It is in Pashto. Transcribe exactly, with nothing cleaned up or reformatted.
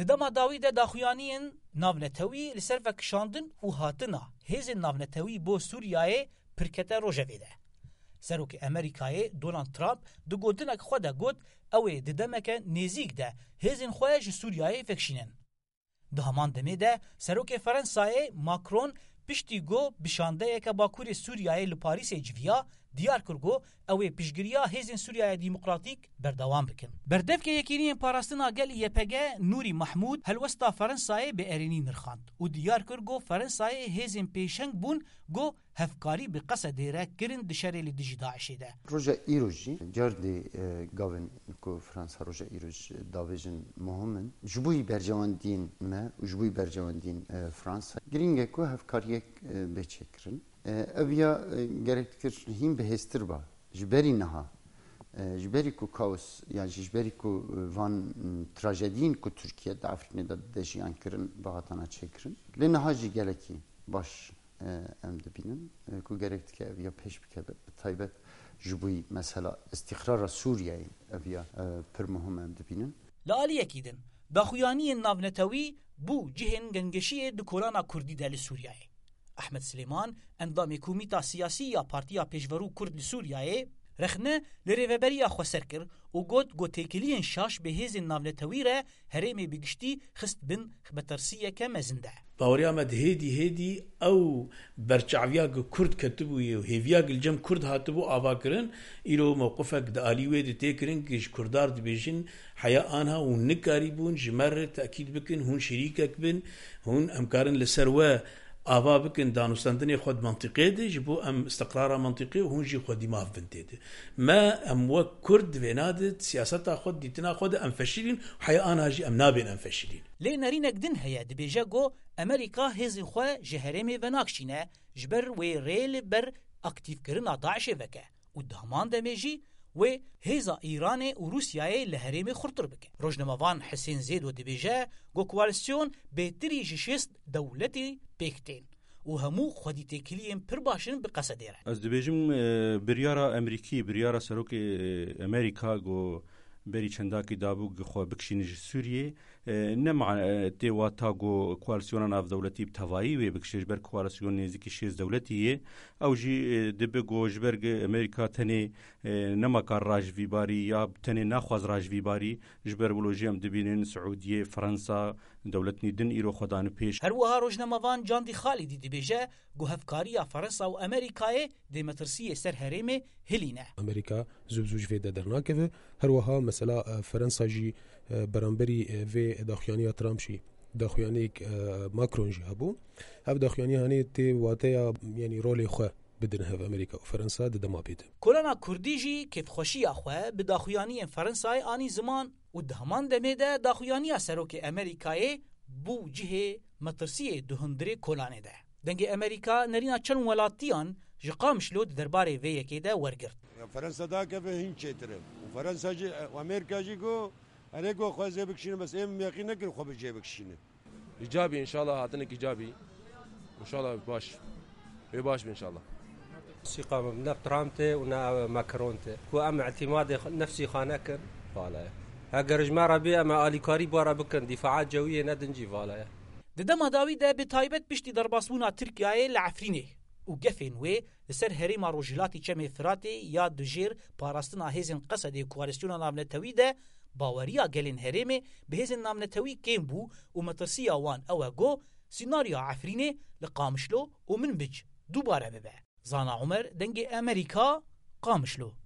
ددما داوی ده داخویانین ناونتوی لسر وکشاندن و هاتنا هیزن ناونتوی بو سوریای پرکته روژوی ده. سروک امریکای دونالد ترامپ دو گوتنک خود گوت اوه ددمک نزیک ده هیزن خواهش سوریای فکشینن. ده همان دمه ده سروک فرانسای ماکرون پشتی گو بشانده یک باکور سوریای لپاریس جویا دیار کرگو اوه پیشگریا هیزن سوریای دیموکراتیک بردوام بکن. بردف که یکینی پاراستنا گل یپگه نوری محمود هلوستا فرانسای به ارینی نرخاند و دیار کرگو فرانسای هیزن پیشنگ بون گو هفکاری به قصد دیره کرن دشاره لدیجی داعشی ده. روژا ایروژی جردی گاون کو فرانسا روژا ایروژ داویجن مهمن جبوی برجواندین ما و جبوی برجواندین فرانسا گرینگه کو هفکاریک بچکرن اویا gerektir him behestir ba jberi naha jberi ku kaos yani jberi ku van trajedin ku Türkiye de Afrika'da dejiyan kirin bahatana çekirin le nahaji geleki baş em dibinin ku gerektir ki evya peş bikebe taybet jbuy mesela istikrara Suriye evya pir muhim em dibinin la aliyekidin daxuyani navnetawi bu cihin gengeşiye dukolana Kurdi deli Suriye احمد سلیمان اندام کومیتا سیاسی یا پارتیا پیشورو کرد لسوریای رخنه لریوبریا خسر کر و گوت گوتیکلین شاش به هیز ناولتویره هرمی بگشتی خست بن بترسیه که مزنده باوریا مد هدی هدی او برچعویا کرد کتبو یو هیویا گلجم کرد هاتبو آوا کرن ایرو موقفک د الیوی د تکرین کش کردار د بیجن حیا آنها و نکاری بون جمر تاکید بکن هون شریکک بن هون امکارن لسروا آوا بکن دانستندنی خود منطقه ده جبو ام استقرار منطقه و هنجی خودی ماف بنده ده ما ام وک کرد وینادت سیاست خود دیتنا خود ام فشلین حیا آنها جی ام نابین ام فشلین لی نرینک دن هیا دی بیجا گو امریکا هزی خواه جهرمی و ناکشینه جبر و ریل بر اکتیف کرنا داعش وکه و دهمان دمیجی و هیزا ایران و روسیای لهرمی خورتر بکه روزنامه‌وان حسین زید و دبیجه گو کوالسیون بهتری جشست دولتی بکتین و همو خودی تکلیم پر باشن به قصدیره از دبیجم بریارا امریکی بریارا سروک امریکا گو بری چنداکی دابو خو بکشینج سوریه نمع تیواتا گو کوالسیون اف دولتی بتوایی و بکشش بر کوالسیون نزدیک شش دولتیه او جی دبه گو جبرگ امریکا تنه نمکار راجوی باری یا تنه نخواز راجوی باری جبر بلوجیم دبینن سعودیه فرانسا دولت نیدن ایرو خدان پیش هر وها روزنامه‌وان جاندی خالدی دبیجه گو هفکاری فرانسا و امریکای د مترسی سر هرم هلینه امریکا زوزوج في درناكه هر وها مثلا فرنسا جي برامبري في داخيانيه ترامب شي داخيانيك ماكرون جي هبو هب داخياني هاني تي واتيا يعني رولي خو بدنها في امريكا وفرنسا دما بيد كورونا كرديجي كيف خوشي اخو بداخياني فرنساي اني زمان ودهمان دميده داخياني سروك امريكاي بو جهه مترسيه دهندري كولانه ده دنگ امریکا نرینا چن ولاتیان جقامش لود درباره وی یکیده ورگرد فرانسا دا که به هین چتره و فرانسا جی و امریکا جی گو هر گو خوازه بکشینه بس ام یقین نکر خو بجه بکشینه ایجابی ان شاء الله هاتنك ایجابی ان شاء الله باش وی باش ان شاء الله ثقه من ترامب و ماكرون كو ام اعتماد نفسي خانكر فالا هاجر جماره بي اما اليكاري بورا بكن دفاعات جويه ندنجي فالا ددما داوی ده به تایبت پشتی درباسبونا ترکیه لعفرینه و گفین و لسر هریما روجلاتی چم فراتی یا دجیر پاراستنا هیزن قصد کوالسیون نامنتوی ده باوریا گلین هریمه به هیزن نامنتوی کیم بو و مترسی وان او گو سیناریا عفرینه لقامشلو و من بج دوباره ببه زانا عمر دنگ امریکا قامشلو